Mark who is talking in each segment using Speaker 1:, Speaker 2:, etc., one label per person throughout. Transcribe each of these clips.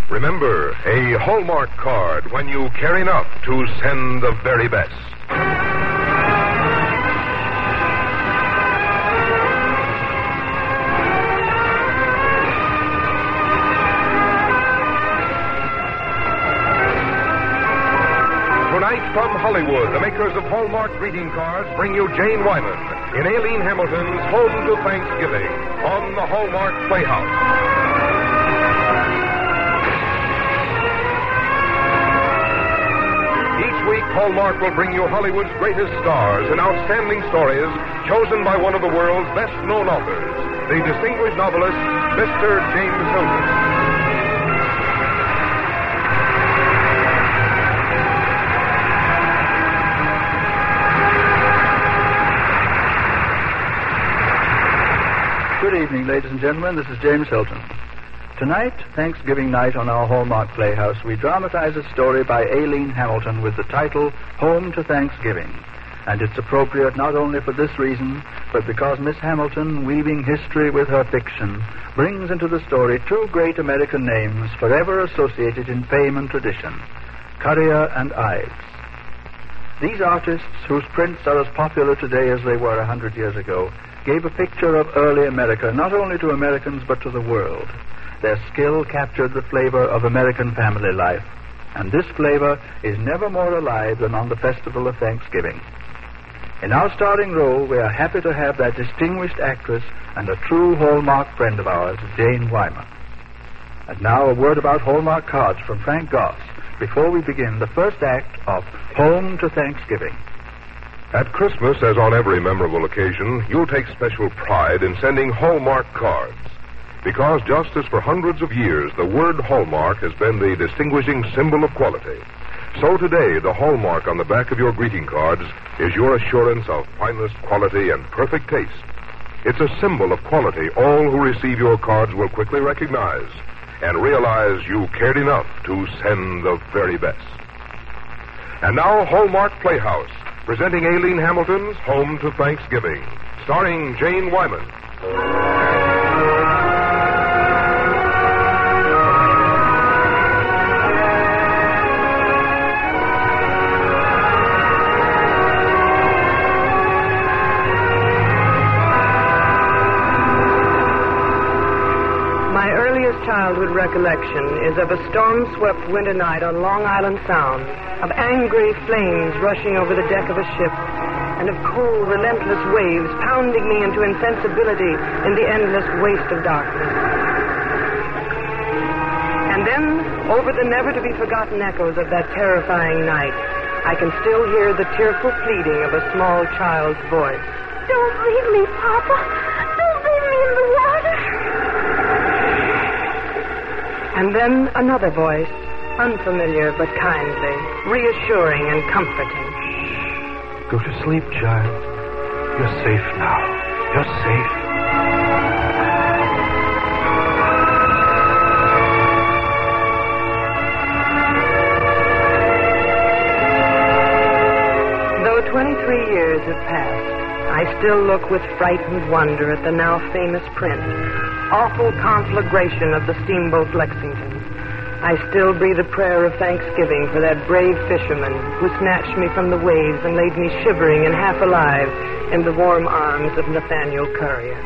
Speaker 1: Remember, a Hallmark card when you care enough to send the very best. Tonight from Hollywood, the makers of Hallmark greeting cards bring you Jane Wyman in Aileen Hamilton's Home to Thanksgiving on the Hallmark Playhouse. Each week, Hallmark will bring you Hollywood's greatest stars and outstanding stories chosen by one of the world's best-known authors, the distinguished novelist, Mr. James Hilton.
Speaker 2: Good evening, ladies and gentlemen. This is James Hilton. Tonight, Thanksgiving night on our Hallmark Playhouse, we dramatize a story by Aileen Hamilton with the title Home to Thanksgiving. And it's appropriate not only for this reason, but because Miss Hamilton, weaving history with her fiction, brings into the story two great American names forever associated in fame and tradition, Currier and Ives. These artists, whose prints are as popular today as they were 100 years ago, gave a picture of early America, not only to Americans but to the world. Their skill captured the flavor of American family life, and this flavor is never more alive than on the festival of Thanksgiving. In our starring role, we are happy to have that distinguished actress and a true Hallmark friend of ours, Jane Wyman. And now a word about Hallmark cards from Frank Goss before we begin the first act of Home to Thanksgiving.
Speaker 1: At Christmas, as on every memorable occasion, you'll take special pride in sending Hallmark cards. Because just as for hundreds of years, the word Hallmark has been the distinguishing symbol of quality, so today the Hallmark on the back of your greeting cards is your assurance of finest quality and perfect taste. It's a symbol of quality all who receive your cards will quickly recognize and realize you cared enough to send the very best. And now, Hallmark Playhouse, presenting Aileen Hamilton's Home to Thanksgiving, starring Jane Wyman.
Speaker 3: My earliest childhood recollection is of a storm-swept winter night on Long Island Sound, of angry flames rushing over the deck of a ship, and of cold, relentless waves pounding me into insensibility in the endless waste of darkness. And then, over the never-to-be-forgotten echoes of that terrifying night, I can still hear the tearful pleading of a small child's voice.
Speaker 4: Don't leave me, Papa. Don't leave me in the water.
Speaker 3: And then another voice, unfamiliar but kindly, reassuring and comforting.
Speaker 5: Go to sleep, child. You're safe now. You're safe.
Speaker 3: Though 23 years have passed, I still look with frightened wonder at the now famous print, awful conflagration of the steamboat Lexington. I still breathe a prayer of thanksgiving for that brave fisherman who snatched me from the waves and laid me shivering and half alive in the warm arms of Nathaniel Currier.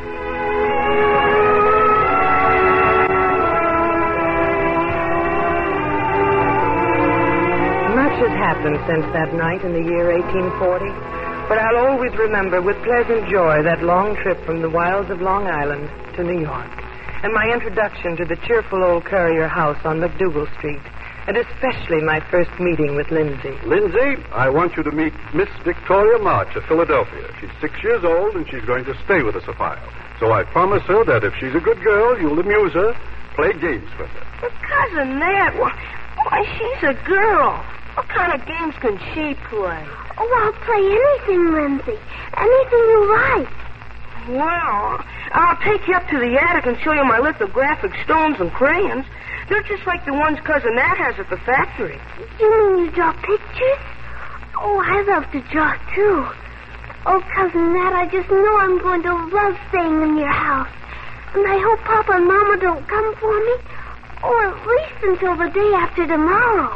Speaker 3: Much has happened since that night in the year 1840, but I'll always remember with pleasant joy that long trip from the wilds of Long Island to New York, and my introduction to the cheerful old Currier house on McDougal Street, and especially my first meeting with Lindsay.
Speaker 5: Lindsay, I want you to meet Miss Victoria March of Philadelphia. She's 6 years old, and she's going to stay with us a while. So I promise her that if she's a good girl, you'll amuse her, play games with her.
Speaker 4: But Cousin Ned, why, she's a girl. What kind of games can she play? Oh, I'll play anything, Lindsay. Anything you like.
Speaker 6: Well, I'll take you up to the attic and show you my lithographic stones and crayons. They're just like the ones Cousin Nat has at the factory.
Speaker 4: You mean you draw pictures? Oh, I love to draw, too. Oh, Cousin Nat, I just know I'm going to love staying in your house. And I hope Papa and Mama don't come for me. Or at least rest until the day after tomorrow.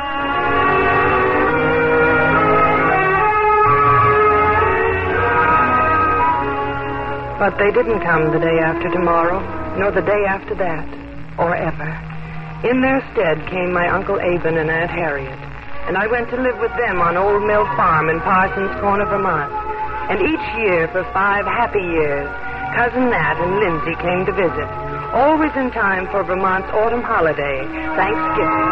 Speaker 3: But they didn't come the day after tomorrow, nor the day after that, or ever. In their stead came my Uncle Aben and Aunt Harriet, and I went to live with them on Old Mill Farm in Parsons Corner, Vermont. And each year, for 5 happy years, Cousin Nat and Lindsay came to visit, always in time for Vermont's autumn holiday, Thanksgiving.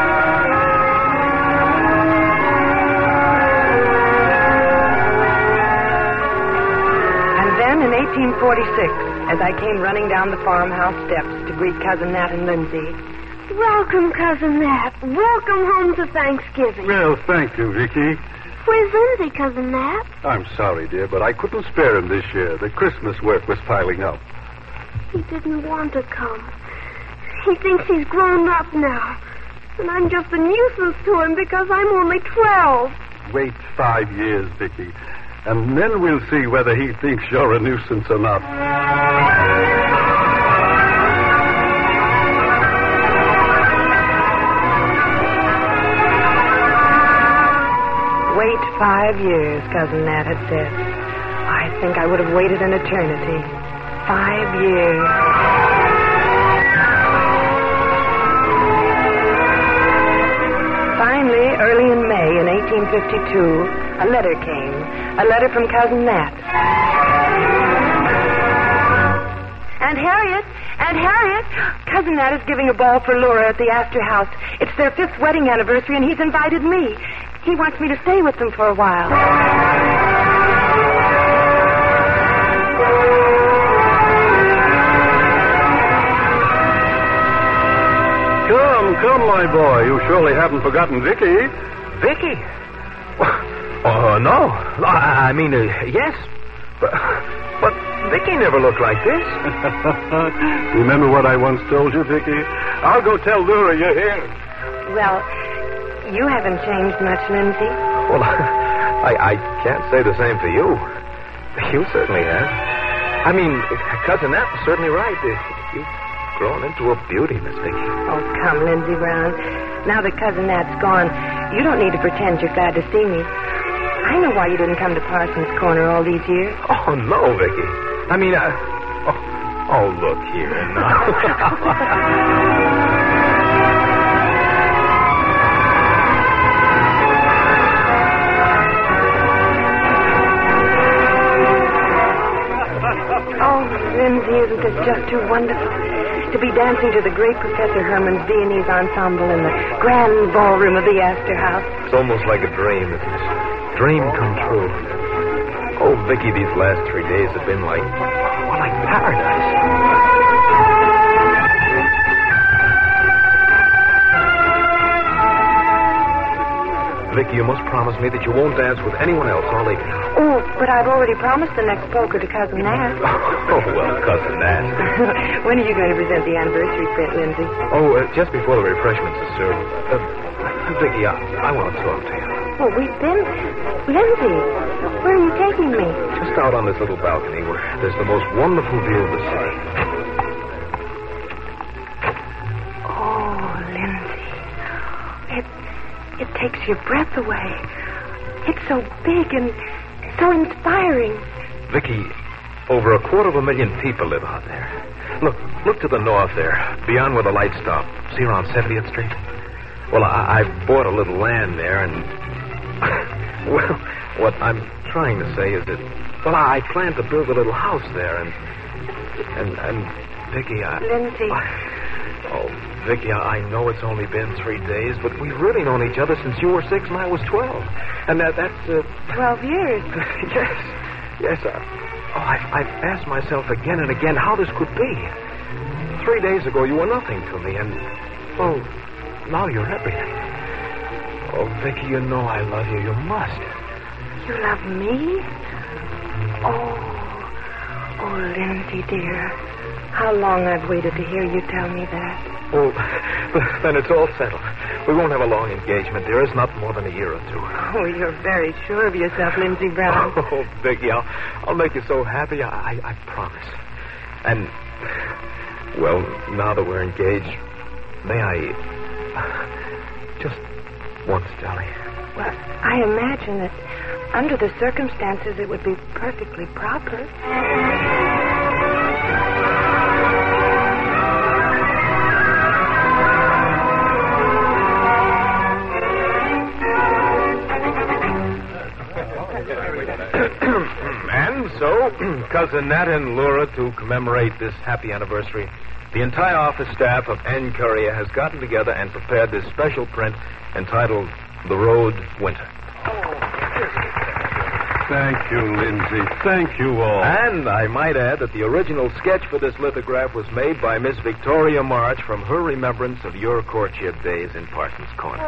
Speaker 3: And then in 1846, as I came running down the farmhouse steps to greet Cousin Nat and Lindsay.
Speaker 4: Welcome, Cousin Nat. Welcome home to Thanksgiving.
Speaker 5: Well, thank you, Vicky.
Speaker 4: Where's Lindsay, Cousin Nat?
Speaker 5: I'm sorry, dear, but I couldn't spare him this year. The Christmas work was piling up.
Speaker 4: He didn't want to come. He thinks he's grown up now. And I'm just a nuisance to him because I'm only 12.
Speaker 5: Wait 5 years, Vicky, and then we'll see whether he thinks you're a nuisance or not.
Speaker 3: Wait 5 years, Cousin Nat had said. I think I would have waited an eternity. 5 years. Finally, early in May in 1852, a letter came. A letter from Cousin Nat. Aunt Harriet! Aunt Harriet! Cousin Nat is giving a ball for Laura at the Astor House. It's their 5th wedding anniversary, and he's invited me. He wants me to stay with them for a while.
Speaker 5: Come, my boy. You surely haven't forgotten Vicky.
Speaker 7: Vicky? Oh, no. I mean, yes. But Vicky never looked like this.
Speaker 5: Remember what I once told you, Vicky? I'll go tell Laura you're here.
Speaker 3: Well, you haven't changed much, Lindsay.
Speaker 7: Well, I can't say the same for you. You certainly have. I mean, Cousin Nat was certainly right. You've grown into a beauty, Miss Vicky.
Speaker 3: Oh, come, Lindsay Brown. Now that Cousin Nat's gone, you don't need to pretend you're glad to see me. I know why you didn't come to Parsons Corner all these years.
Speaker 7: Oh, no, Vicky. I mean, oh, look here now.
Speaker 3: Oh, Lindsay, isn't this just too wonderful? To be dancing to the great Professor Herman's Viennese ensemble in the grand ballroom of the Astor House.
Speaker 7: It's almost like a dream, isn't it? Dream come true. Oh, Vicky, these last 3 days have been like paradise. Vicky, you must promise me that you won't dance with anyone else all evening.
Speaker 3: Oh, but I've already promised the next polka to Cousin Nat.
Speaker 7: Oh, well, Cousin Nat.
Speaker 3: When are you going to present the anniversary print, Lindsay?
Speaker 7: Oh, just before the refreshments are served. Vicky, I want to talk to you.
Speaker 3: Well, we've been... Lindsay, where are you taking me?
Speaker 7: Just out on this little balcony where there's the most wonderful view of the city.
Speaker 3: Oh, Lindsay. It takes your breath away. It's so big and so inspiring.
Speaker 7: Vicky, over 250,000 people live out there. Look to the north there, beyond where the lights stop. See around 70th Street? Well, I bought a little land there, and... well, what I'm trying to say is that... Well, I plan to build a little house there, and Vicky,
Speaker 3: Lindsay...
Speaker 7: Oh, Vicky, I know it's only been 3 days, but we've really known each other since you were 6 and I was 12. And that's...
Speaker 3: 12 years.
Speaker 7: Yes. I've asked myself again and again how this could be. 3 days ago, you were nothing to me, and... well, now you're everything. Oh, Vicky, you know I love you. You must.
Speaker 3: You love me? Oh, Lindsay, dear. How long I've waited to hear you tell me that.
Speaker 7: Oh, then it's all settled. We won't have a long engagement, dear. It's not more than a year or 2.
Speaker 3: Oh, you're very sure of yourself, Lindsay Brown.
Speaker 7: Oh, Vicky, I'll make you so happy. I promise. And, well, now that we're engaged, May I... just once, Dolly.
Speaker 3: Well, I imagine that under the circumstances it would be perfectly proper.
Speaker 7: And so, Cousin Nat and Laura, to commemorate this happy anniversary, the entire office staff of N. Courier has gotten together and prepared this special print entitled The Road Winter.
Speaker 5: Thank you, Lindsay. Thank you all.
Speaker 7: And I might add that the original sketch for this lithograph was made by Miss Victoria March from her remembrance of your courtship days in Parsons Corner.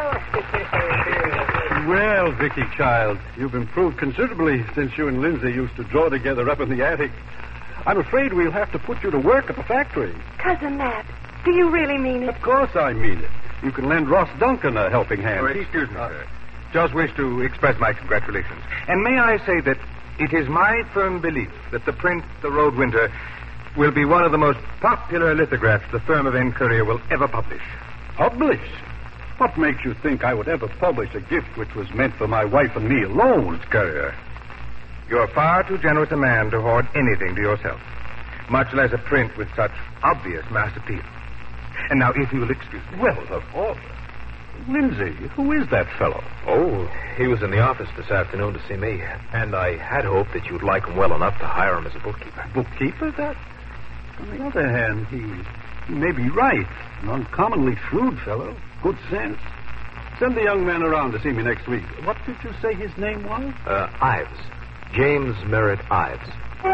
Speaker 5: Well, Vicky, child, you've improved considerably since you and Lindsay used to draw together up in the attic. I'm afraid we'll have to put you to work at the factory.
Speaker 3: Cousin Nat, do you really mean it?
Speaker 5: Of course I mean it. You can lend Ross Duncan a helping hand.
Speaker 8: Oh, excuse me, sir. Just wish to express my congratulations. And may I say that it is my firm belief that the print, The Road Winter, will be one of the most popular lithographs the firm of N. Courier will ever publish.
Speaker 5: Publish? What makes you think I would ever publish a gift which was meant for my wife and me alone?
Speaker 8: Courier, you're far too generous a man to hoard anything to yourself, much less a print with such obvious mass appeal. And now, if you'll excuse me.
Speaker 5: Well, of course. Lindsay, who is that fellow?
Speaker 7: Oh, he was in the office this afternoon to see me, and I had hoped that you'd like him well enough to hire him as a bookkeeper.
Speaker 5: Bookkeeper? That? On the other hand, he may be right. An uncommonly shrewd fellow. Good sense. Send the young man around to see me next week. What did you say his name was?
Speaker 7: Ives. James Merritt Ives.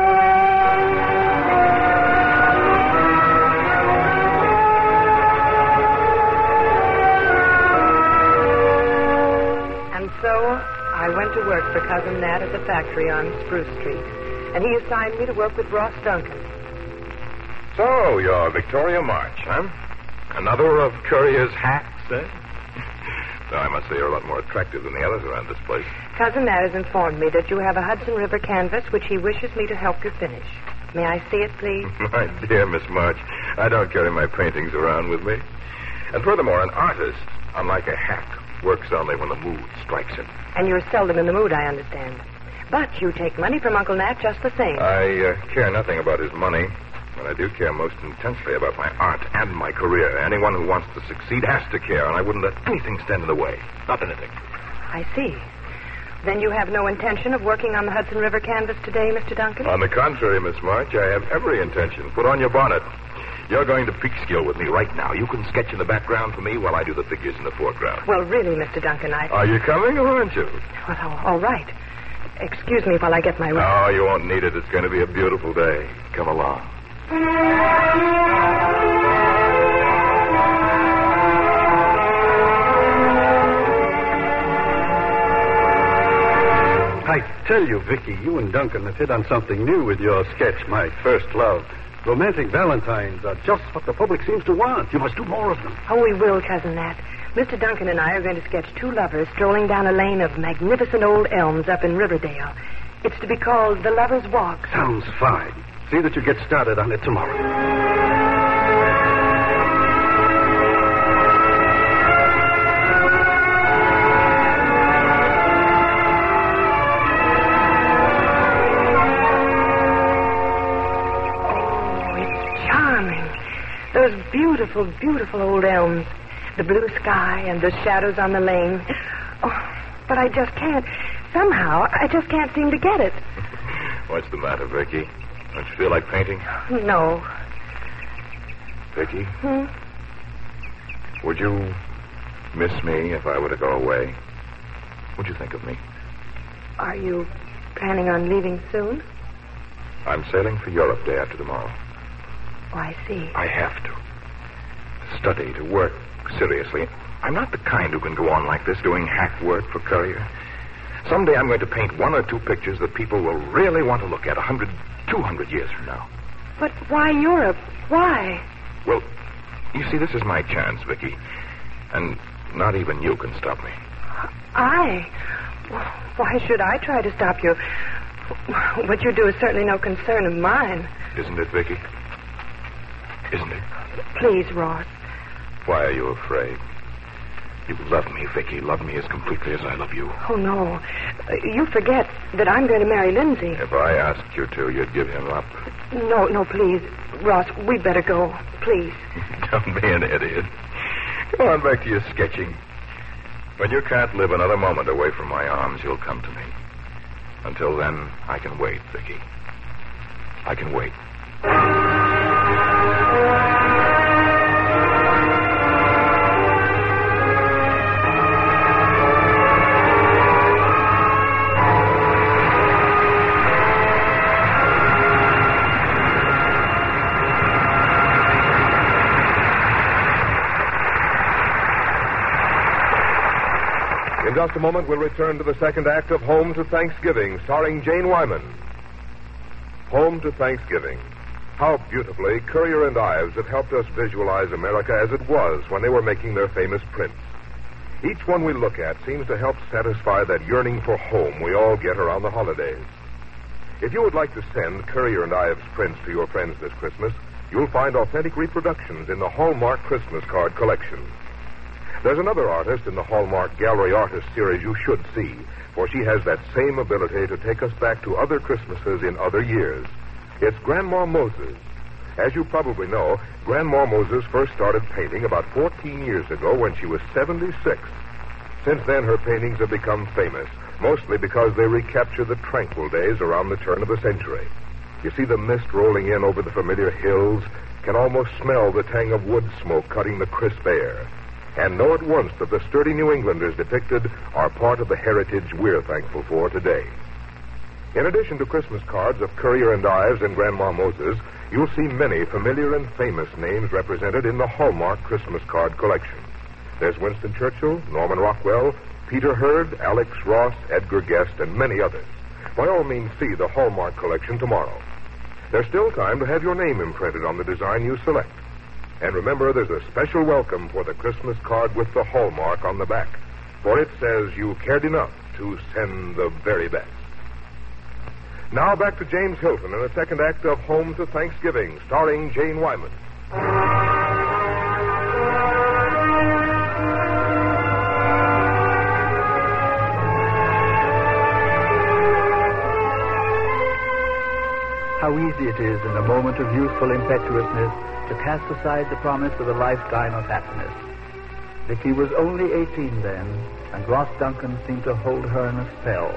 Speaker 3: So I went to work for Cousin Nat at the factory on Spruce Street, and he assigned me to work with Ross Duncan.
Speaker 1: So, you're Victoria March, huh? Another of Courier's hacks, eh? Now, I must say you're a lot more attractive than the others around this place.
Speaker 3: Cousin Nat has informed me that you have a Hudson River canvas which he wishes me to help you finish. May I see it, please?
Speaker 1: My dear Miss March, I don't carry my paintings around with me. And furthermore, an artist, unlike a hack, works only when the mood strikes him.
Speaker 3: And you're seldom in the mood, I understand. But you take money from Uncle Nat just the same.
Speaker 1: I care nothing about his money, but I do care most intensely about my art and my career. Anyone who wants to succeed has to care, and I wouldn't let anything stand in the way. Not anything.
Speaker 3: I see. Then you have no intention of working on the Hudson River canvas today, Mr. Duncan?
Speaker 1: On the contrary, Miss March, I have every intention. Put on your bonnet. You're going to Peekskill with me right now. You can sketch in the background for me while I do the figures in the foreground.
Speaker 3: Well, really, Mr. Duncan,
Speaker 1: Are you coming or aren't you?
Speaker 3: Well, all right. Excuse me while I get my...
Speaker 1: No, you won't need it. It's going to be a beautiful day. Come along.
Speaker 5: I tell you, Vicky, you and Duncan have hit on something new with your sketch, My First Love. Romantic Valentines are just what the public seems to want. You must do more of them.
Speaker 3: Oh, we will, Cousin Nat. Mr. Duncan and I are going to sketch two lovers strolling down a lane of magnificent old elms up in Riverdale. It's to be called The Lover's Walk.
Speaker 5: Sounds fine. See that you get started on it tomorrow.
Speaker 3: Those beautiful, beautiful old elms. The blue sky and the shadows on the lane. Oh, but I just can't. Somehow, I just can't seem to get it.
Speaker 1: What's the matter, Vicky? Don't you feel like painting?
Speaker 3: No.
Speaker 1: Vicky? Would you miss me if I were to go away? What'd you think of me?
Speaker 3: Are you planning on leaving soon?
Speaker 1: I'm sailing for Europe day after tomorrow.
Speaker 3: Oh, I see.
Speaker 1: I have to. Study, to work seriously. I'm not the kind who can go on like this doing hack work for Courier. Someday I'm going to paint one or two pictures that people will really want to look at 100, 200 years from now.
Speaker 3: But why Europe? Why?
Speaker 1: Well, you see, this is my chance, Vicky. And not even you can stop me.
Speaker 3: Why should I try to stop you? What you do is certainly no concern of mine.
Speaker 1: Isn't it, Vicky? Isn't it?
Speaker 3: Please, Ross.
Speaker 9: Why are you afraid? You love me, Vicky. Love me as completely as I love you.
Speaker 3: Oh, no. You forget that I'm going to marry Lindsay.
Speaker 9: If I asked you to, you'd give him up.
Speaker 3: No, please. Ross, we'd better go. Please.
Speaker 9: Don't be an idiot. Go on back to your sketching. When you can't live another moment away from my arms, you'll come to me. Until then, I can wait, Vicky. I can wait.
Speaker 1: In just a moment, we'll return to the second act of Home to Thanksgiving, starring Jane Wyman. Home to Thanksgiving. How beautifully Currier and Ives have helped us visualize America as it was when they were making their famous prints. Each one we look at seems to help satisfy that yearning for home we all get around the holidays. If you would like to send Currier and Ives prints to your friends this Christmas, you'll find authentic reproductions in the Hallmark Christmas card collection. There's another artist in the Hallmark Gallery Artist series you should see, for she has that same ability to take us back to other Christmases in other years. It's Grandma Moses. As you probably know, Grandma Moses first started painting about 14 years ago when she was 76. Since then, her paintings have become famous, mostly because they recapture the tranquil days around the turn of the century. You see the mist rolling in over the familiar hills, can almost smell the tang of wood smoke cutting the crisp air, and know at once that the sturdy New Englanders depicted are part of the heritage we're thankful for today. In addition to Christmas cards of Currier and Ives and Grandma Moses, you'll see many familiar and famous names represented in the Hallmark Christmas card collection. There's Winston Churchill, Norman Rockwell, Peter Hurd, Alex Ross, Edgar Guest, and many others. By all means, see the Hallmark collection tomorrow. There's still time to have your name imprinted on the design you select. And remember, there's a special welcome for the Christmas card with the Hallmark on the back, for it says you cared enough to send the very best. Now back to James Hilton in the second act of Home to Thanksgiving, starring Jane Wyman.
Speaker 2: How easy it is in a moment of youthful impetuousness to cast aside the promise of a lifetime of happiness. Vicky was only 18 then, and Ross Duncan seemed to hold her in a spell.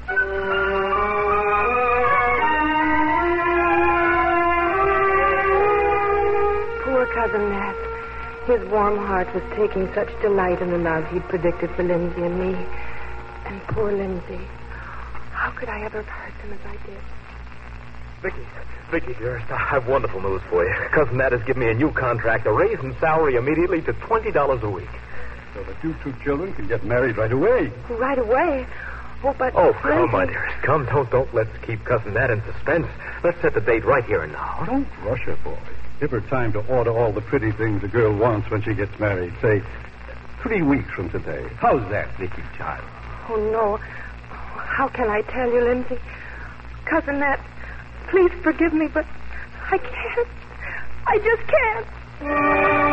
Speaker 3: Poor Cousin Nat. His warm heart was taking such delight in the love he'd predicted for Lindsay and me. And poor Lindsay. How could I ever have hurt them as I did?
Speaker 7: Vicky, dearest, I have wonderful news for you. Cousin Nat has given me a new contract, a raise in salary immediately to $20 a week.
Speaker 5: So that you two children can get married right away.
Speaker 3: Right away? Oh, but...
Speaker 7: Oh, come, my dearest. Come, don't let's keep Cousin Nat in suspense. Let's set the date right here and now.
Speaker 5: Don't rush her, boy. Give her time to order all the pretty things a girl wants when she gets married. Say, 3 weeks from today. How's that, Vicky, child?
Speaker 3: Oh, no. How can I tell you, Lindsay? Cousin Nat, please forgive me, but I can't. I just can't.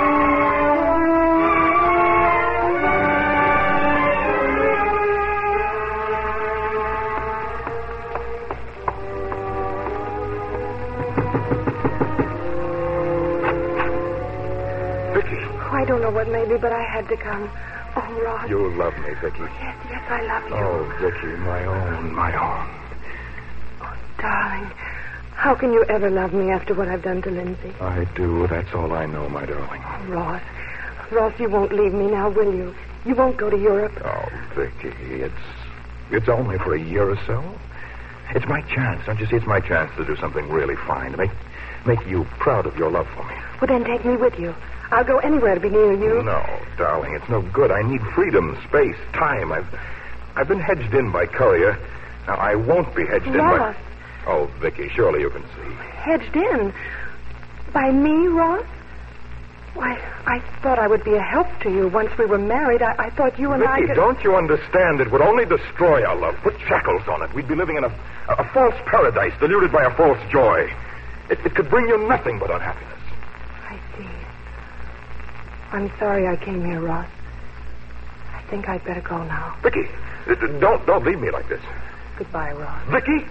Speaker 3: I don't know what made me, but I had to come. Oh, Ross.
Speaker 9: You love me, Vicky.
Speaker 3: Yes, I love you.
Speaker 9: Oh, Vicky, my own, my own.
Speaker 3: Oh, darling, how can you ever love me after what I've done to Lindsay?
Speaker 9: I do. That's all I know, my darling.
Speaker 3: Oh, Ross, you won't leave me now, will you? You won't go to Europe?
Speaker 9: Oh, Vicky, it's only for a year or so. It's my chance. Don't you see? It's my chance to do something really fine, to make you proud of your love for me.
Speaker 3: Well, then take me with you. I'll go anywhere to be near you.
Speaker 9: No, darling, it's no good. I need freedom, space, time. I've been hedged in by Currier. Now, I won't be hedged in by... Oh, Vicky, surely you can see.
Speaker 3: Hedged in? By me, Ross? Why, I thought I would be a help to you once we were married. I thought you and
Speaker 9: Vicky,
Speaker 3: I could...
Speaker 9: don't you understand? It would only destroy our love, put shackles on it. We'd be living in a false paradise, deluded by a false joy. It could bring you nothing but unhappiness.
Speaker 3: I see. I'm sorry I came here, Ross. I think I'd better go now.
Speaker 7: Vicky, don't leave me like this.
Speaker 3: Goodbye, Ross.
Speaker 7: Vicky!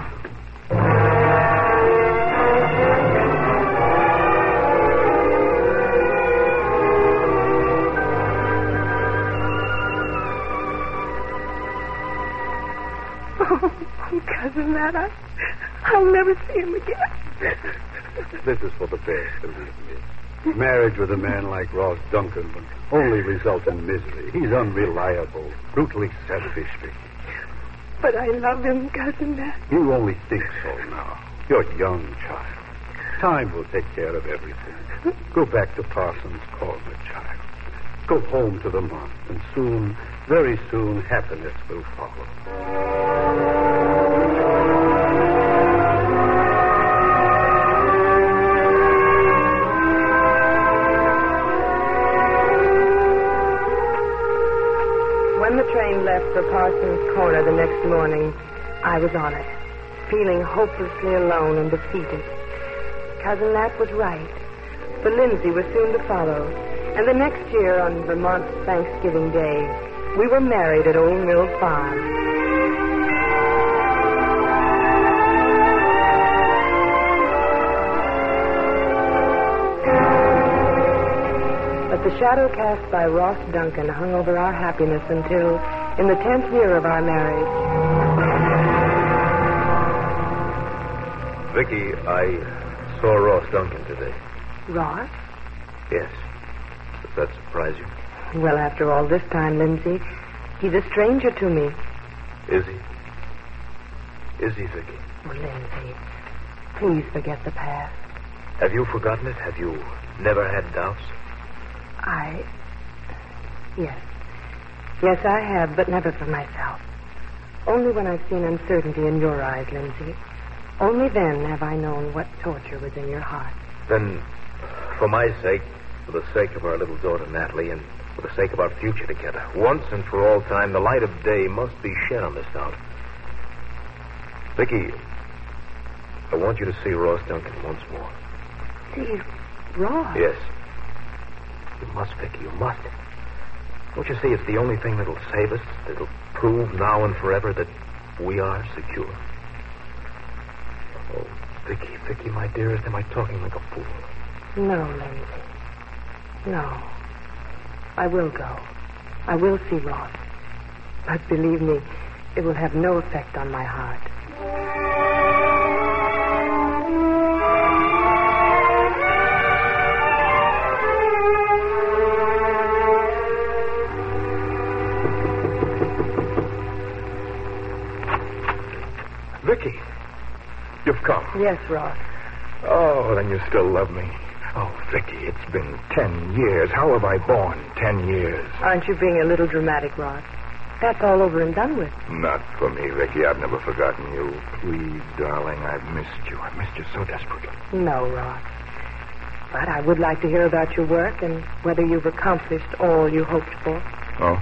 Speaker 3: Oh, Cousin Matt, I'll never see him again.
Speaker 5: This is for the best, believe me. Marriage with a man like Ross Duncan would only result in misery. He's unreliable, brutally selfish, Vicky.
Speaker 3: But I love him, Cousin Matt.
Speaker 5: You only think so now. You're a young child. Time will take care of everything. Go back to Parsons Corner, child. Go home to the month, and soon, very soon, happiness will follow.
Speaker 3: When the train left for Parsons Corner the next morning, I was on it, feeling hopelessly alone and defeated. Cousin Nat was right, for Lindsay was soon to follow, and the next year, on Vermont's Thanksgiving Day, we were married at Old Mill Farm. But the shadow cast by Ross Duncan hung over our happiness until, in the 10th year of our marriage...
Speaker 7: Vicky, I saw Ross Duncan today.
Speaker 3: Ross?
Speaker 7: Yes. Does that surprise you?
Speaker 3: Well, after all this time, Lindsay, he's a stranger to me.
Speaker 7: Is he? Is he, Vicky?
Speaker 3: Oh, Lindsay, please forget the past.
Speaker 7: Have you forgotten it? Have you never had doubts?
Speaker 3: Yes. Yes, I have, but never for myself. Only when I've seen uncertainty in your eyes, Lindsay. Only then have I known what torture was in your heart.
Speaker 7: Then, for my sake, for the sake of our little daughter, Natalie, and for the sake of our future together, once and for all time, the light of day must be shed on this doubt. Vicky, I want you to see Ross Duncan once more.
Speaker 3: See, Ross?
Speaker 7: Yes. You must, Vicky, you must. Don't you see it's the only thing that'll save us, that'll prove now and forever that we are secure? Oh, Vicky, my dearest, am I talking like a fool?
Speaker 3: No, Lindsay. No. I will go. I will see Ross. But believe me, it will have no effect on my heart.
Speaker 9: Vicky, you've come.
Speaker 3: Yes, Ross.
Speaker 9: Oh, then you still love me. Oh, Vicky, it's been 10 years. How have I borne 10 years?
Speaker 3: Aren't you being a little dramatic, Ross? That's all over and done with.
Speaker 9: Not for me, Vicky. I've never forgotten you. Please, darling, I've missed you. I've missed you so desperately.
Speaker 3: No, Ross. But I would like to hear about your work and whether you've accomplished all you hoped for.
Speaker 9: Oh?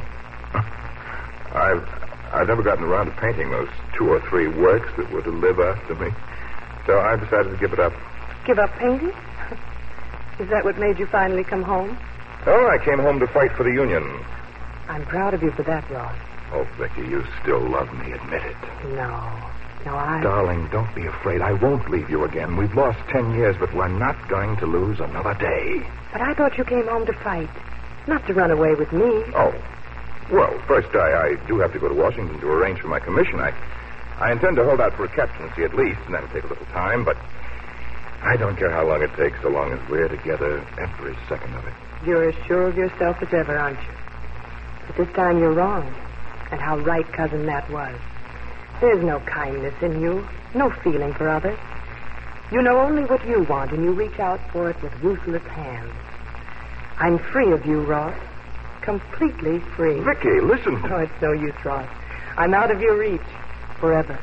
Speaker 9: I've never gotten around to painting those 2 or 3 works that were to live after me. So I decided to give it up.
Speaker 3: Give up painting? Is that what made you finally come home?
Speaker 9: Oh, I came home to fight for the Union.
Speaker 3: I'm proud of you for that, Ross.
Speaker 9: Oh, Vicky, you still love me, admit it.
Speaker 3: No,
Speaker 9: Darling, don't be afraid. I won't leave you again. We've lost 10 years, but we're not going to lose another day.
Speaker 3: But I thought you came home to fight, not to run away with me.
Speaker 9: Oh. Well, first, I do have to go to Washington to arrange for my commission. I intend to hold out for a captaincy at least, and that'll take a little time, but I don't care how long it takes, so long as we're together every second of it.
Speaker 3: You're as sure of yourself as ever, aren't you? But this time you're wrong, and how right Cousin Matt was. There's no kindness in you, no feeling for others. You know only what you want, and you reach out for it with ruthless hands. I'm free of you, Ross. Completely free.
Speaker 9: Vicky, listen.
Speaker 3: Oh, it's no use, Ross. I'm out of your reach. Forever.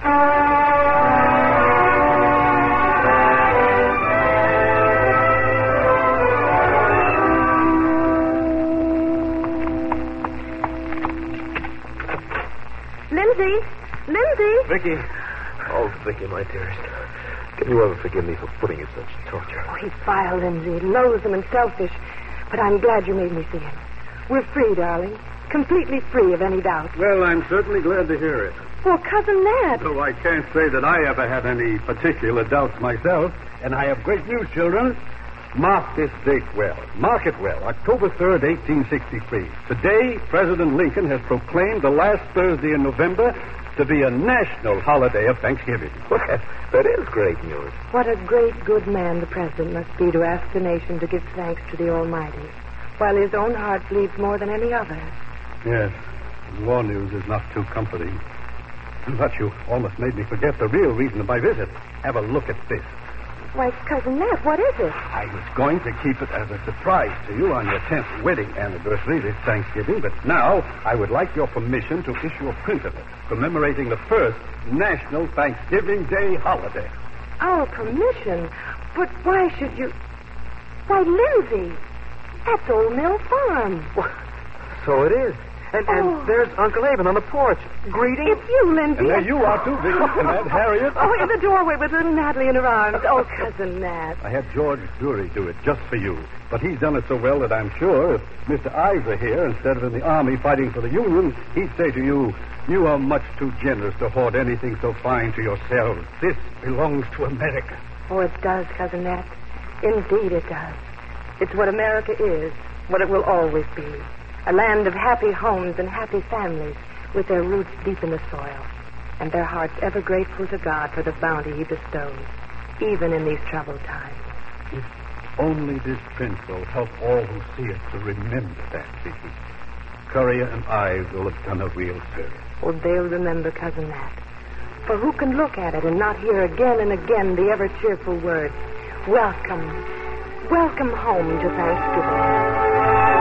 Speaker 4: Lindsay?
Speaker 7: Vicky. Oh, Vicky, my dearest. Can you ever forgive me for putting you to such torture?
Speaker 3: Oh, he's vile, Lindsay. Loathsome and selfish. But I'm glad you made me see him. We're free, darling. Completely free of any doubt.
Speaker 5: Well, I'm certainly glad to hear it.
Speaker 3: Well, Cousin Nat.
Speaker 5: Though I can't say that I ever had any particular doubts myself. And I have great news, children. Mark this date well. Mark it well. October 3rd, 1863. Today, President Lincoln has proclaimed the last Thursday in November to be a national holiday of Thanksgiving.
Speaker 7: Well, that is great news.
Speaker 3: What a great, good man the president must be to ask the nation to give thanks to the Almighty, while his own heart bleeds more than any other.
Speaker 5: Yes, war news is not too comforting. But you almost made me forget the real reason of my visit. Have a look at this.
Speaker 3: Why, Cousin Nat, what is it?
Speaker 5: I was going to keep it as a surprise to you on your 10th wedding anniversary this Thanksgiving, but now I would like your permission to issue a print of it, commemorating the first National Thanksgiving Day holiday.
Speaker 3: Our permission? But why should you... Why, Lindsay, that's Old Mill Farm.
Speaker 7: So it is. And there's Uncle Abe on the porch. Greeting.
Speaker 3: It's you, Lindsay.
Speaker 5: And there you are, too, Vicky, and Aunt Harriet.
Speaker 3: Oh, in the doorway with little Natalie in her arms. Oh, Cousin Nat.
Speaker 5: I had George Drury do it just for you. But he's done it so well that I'm sure if Mr. Ives were here instead of in the army fighting for the Union, he'd say to you, you are much too generous to hoard anything so fine to yourselves. This belongs to America.
Speaker 3: Oh, it does, Cousin Nat. Indeed it does. It's what America is, what it will always be. A land of happy homes and happy families with their roots deep in the soil and their hearts ever grateful to God for the bounty he bestows, even in these troubled times.
Speaker 5: If only this print will help all who see it to remember that, Vicky. Currier and Ives will have done a real service.
Speaker 3: Oh, they'll remember, Cousin Nat. For who can look at it and not hear again and again the ever-cheerful words, welcome, welcome home to Thanksgiving.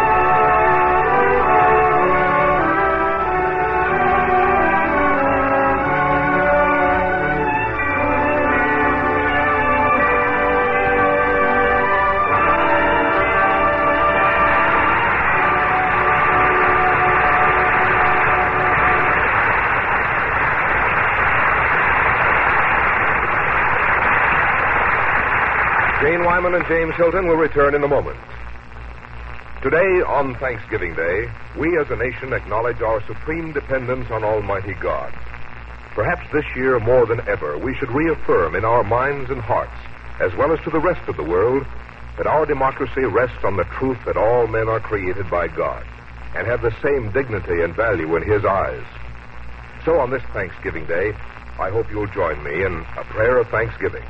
Speaker 1: Jane Wyman and James Hilton will return in a moment. Today, on Thanksgiving Day, we as a nation acknowledge our supreme dependence on Almighty God. Perhaps this year, more than ever, we should reaffirm in our minds and hearts, as well as to the rest of the world, that our democracy rests on the truth that all men are created by God and have the same dignity and value in His eyes. So on this Thanksgiving Day, I hope you'll join me in a prayer of thanksgiving.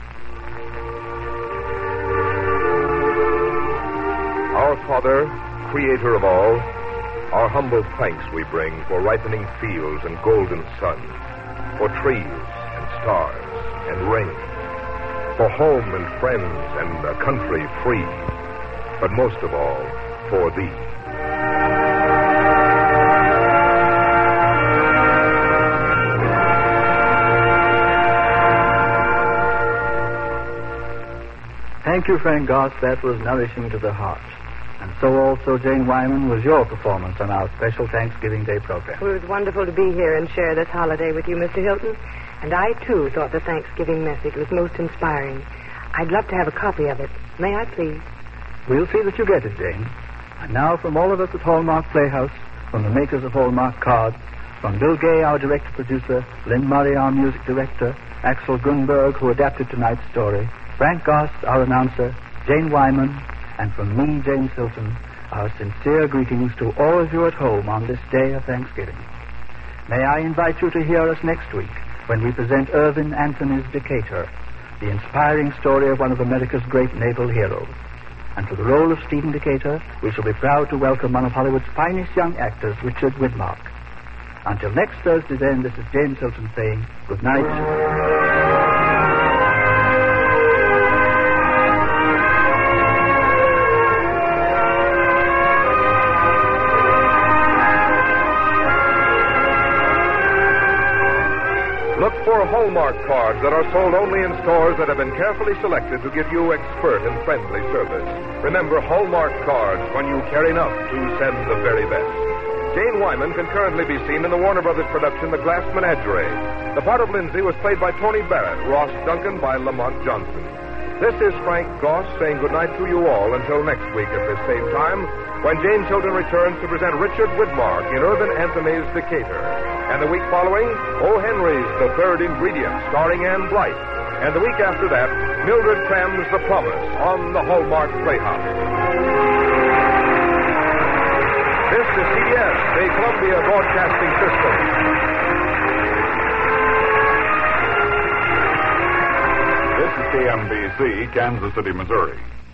Speaker 1: Our Father, Creator of all, our humble thanks we bring for ripening fields and golden sun, for trees and stars and rain, for home and friends and a country free, but most of all, for Thee.
Speaker 2: Thank you, Frank Goss. That was nourishing to the heart. And so also, Jane Wyman, was your performance on our special Thanksgiving Day program.
Speaker 3: Well, it was wonderful to be here and share this holiday with you, Mr. Hilton. And I, too, thought the Thanksgiving message was most inspiring. I'd love to have a copy of it. May I, please?
Speaker 2: We'll see that you get it, Jane. And now, from all of us at Hallmark Playhouse, from the makers of Hallmark cards, from Bill Gay, our director-producer, Lynn Murray, our music director, Axel Grunberg, who adapted tonight's story, Frank Goss, our announcer, Jane Wyman, and from me, James Hilton, our sincere greetings to all of you at home on this day of Thanksgiving. May I invite you to hear us next week when we present Irving Anthony's Decatur, the inspiring story of one of America's great naval heroes. And for the role of Stephen Decatur, we shall be proud to welcome one of Hollywood's finest young actors, Richard Widmark. Until next Thursday, then, this is James Hilton saying good night.
Speaker 1: Look for Hallmark cards that are sold only in stores that have been carefully selected to give you expert and friendly service. Remember Hallmark cards when you care enough to send the very best. Jane Wyman can currently be seen in the Warner Brothers production The Glass Menagerie. The part of Lindsay was played by Tony Barrett, Ross Duncan by Lamont Johnson. This is Frank Goss saying goodnight to you all until next week at this same time, when James Hilton returns to present Richard Widmark in Irvin Anthony's Decatur. And the week following, O. Henry's The Third Ingredient, starring Ann Blight. And the week after that, Mildred Cram's The Promise on the Hallmark Playhouse. This is CBS, the Columbia Broadcasting System.
Speaker 10: This is KMBC, Kansas City, Missouri.